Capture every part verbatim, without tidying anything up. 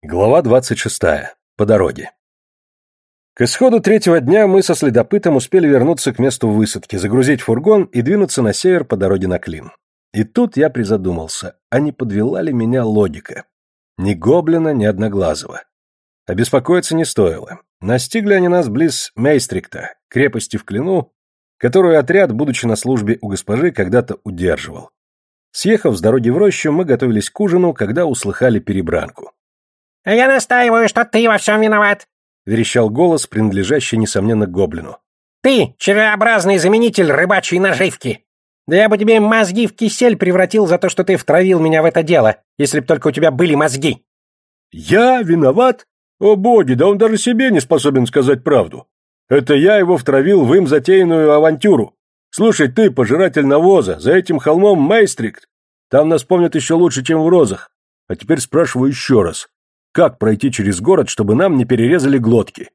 Глава двадцать шестая. По дороге. К исходу третьего дня мы со следопытом успели вернуться к месту высадки, загрузить фургон и двинуться на север по дороге на Клин. И тут я призадумался, а не подвела ли меня логика? Ни гоблина, ни одноглазого. Обеспокоиться не стоило. Настигли они нас близ Мейстрикта, крепости в Клину, которую отряд, будучи на службе у госпожи, когда-то удерживал. Съехав с дороги в рощу, мы готовились к ужину, когда услыхали перебранку. «А я настаиваю, что ты во всем виноват!» — верещал голос, принадлежащий, несомненно, гоблину. «Ты, червеобразный заменитель рыбачьей наживки! Да я бы тебе мозги в кисель превратил за то, что ты втравил меня в это дело, если б только у тебя были мозги!» «Я виноват? О боги, да он даже себе не способен сказать правду! Это я его втравил в им затеянную авантюру! Слушай, ты, пожиратель навоза, за этим холмом Мейстрикт! Там нас помнят еще лучше, чем в Розах! А теперь спрашиваю еще раз. Как пройти через город, чтобы нам не перерезали глотки?»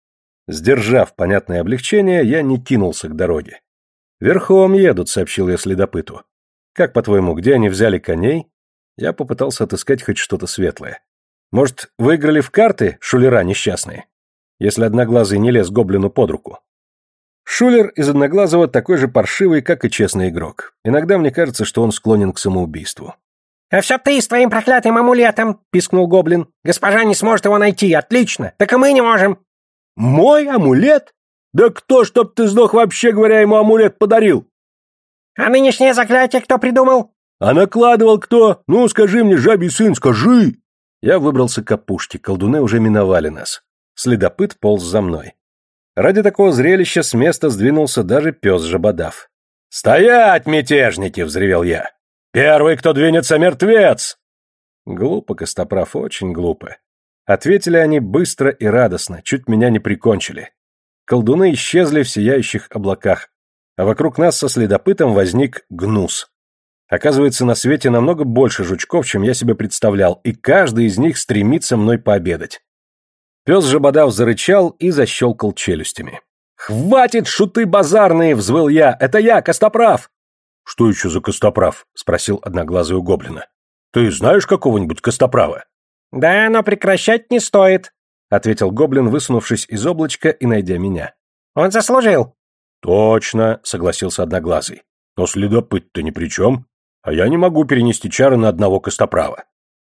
Сдержав понятное облегчение, я не кинулся к дороге. «Верхом едут», — сообщил я следопыту. «Как, по-твоему, где они взяли коней?» Я попытался отыскать хоть что-то светлое. «Может, выиграли в карты, шулера несчастные? Если Одноглазый не лез гоблину под руку». Шулер из Одноглазого такой же паршивый, как и честный игрок. Иногда мне кажется, что он склонен к самоубийству. «А все ты с твоим проклятым амулетом!» — пискнул гоблин. «Госпожа не сможет его найти, отлично! Так и мы не можем!» «Мой амулет? Да кто, чтоб ты сдох, вообще говоря, ему амулет подарил?» «А нынешнее заклятие кто придумал?» «А накладывал кто? Ну, скажи мне, жабий сын, скажи!» Я выбрался к опушке, колдуны уже миновали нас. Следопыт полз за мной. Ради такого зрелища с места сдвинулся даже пес Жабодав. «Стоять, мятежники!» — взревел я. «Первый, кто двинется, мертвец!» Глупо, Костоправ, очень глупо. Ответили они быстро и радостно, чуть меня не прикончили. Колдуны исчезли в сияющих облаках, а вокруг нас со следопытом возник гнус. Оказывается, на свете намного больше жучков, чем я себе представлял, и каждый из них стремится мной пообедать. Пес Жабодав зарычал и защелкал челюстями. «Хватит, шуты базарные!» — взвыл я. «Это я, Костоправ!» «Что еще за Костоправ?» — спросил Одноглазый у гоблина. «Ты знаешь какого-нибудь Костоправа?» «Да, но прекращать не стоит», — ответил гоблин, высунувшись из облачка и найдя меня. «Он заслужил». «Точно», — согласился Одноглазый. «Но следопыт-то ни при чем, а я не могу перенести чары на одного Костоправа».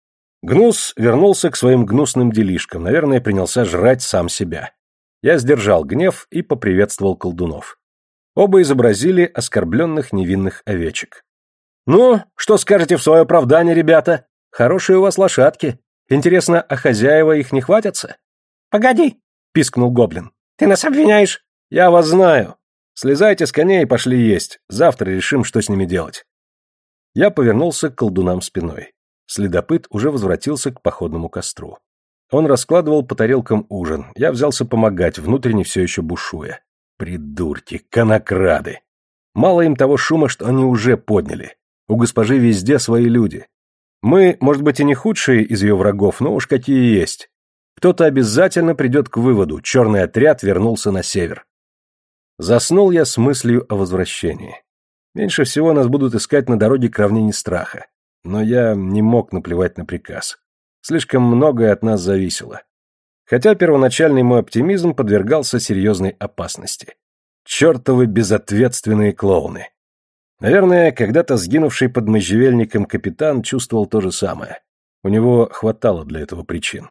Гнус вернулся к своим гнусным делишкам, наверное, принялся жрать сам себя. Я сдержал гнев и поприветствовал колдунов. Оба изобразили оскорбленных невинных овечек. «Ну, что скажете в свое оправдание, ребята? Хорошие у вас лошадки. Интересно, а хозяева их не хватятся?» «Погоди», — пискнул гоблин. «Ты нас обвиняешь?» «Я вас знаю. Слезайте с коней и пошли есть. Завтра решим, что с ними делать». Я повернулся к колдунам спиной. Следопыт уже возвратился к походному костру. Он раскладывал по тарелкам ужин. Я взялся помогать, внутренне все еще бушуя. Придурки, конокрады. Мало им того шума, что они уже подняли. У госпожи везде свои люди. Мы, может быть, и не худшие из ее врагов, но уж какие есть. Кто-то обязательно придет к выводу, черный отряд вернулся на север. Заснул я с мыслью о возвращении. Меньше всего нас будут искать на дороге к равнине страха. Но я не мог наплевать на приказ. Слишком многое от нас зависело. Хотя первоначальный мой оптимизм подвергался серьезной опасности. Чертовы безответственные клоуны. Наверное, когда-то сгинувший под можжевельником капитан чувствовал то же самое. У него хватало для этого причин.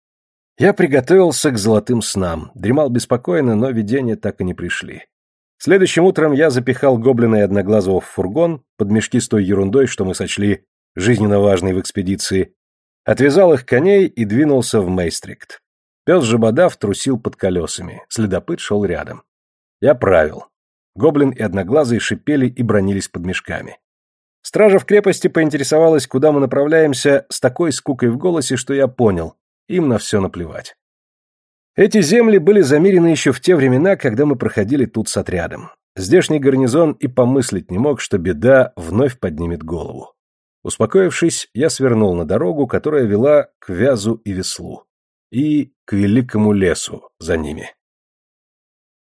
Я приготовился к золотым снам, дремал беспокойно, но видения так и не пришли. Следующим утром я запихал гоблина и Одноглазого в фургон, под мешки с той ерундой, что мы сочли жизненно важной в экспедиции, отвязал их коней и двинулся в Мейстрикт. Пес Жабодав трусил под колесами, следопыт шел рядом. Я правил. Гоблин и Одноглазый шипели и бронились под мешками. Стража в крепости поинтересовалась, куда мы направляемся, с такой скукой в голосе, что я понял, им на все наплевать. Эти земли были замерены еще в те времена, когда мы проходили тут с отрядом. Здешний гарнизон и помыслить не мог, что беда вновь поднимет голову. Успокоившись, я свернул на дорогу, которая вела к Вязу и Веслу, и к великому лесу за ними.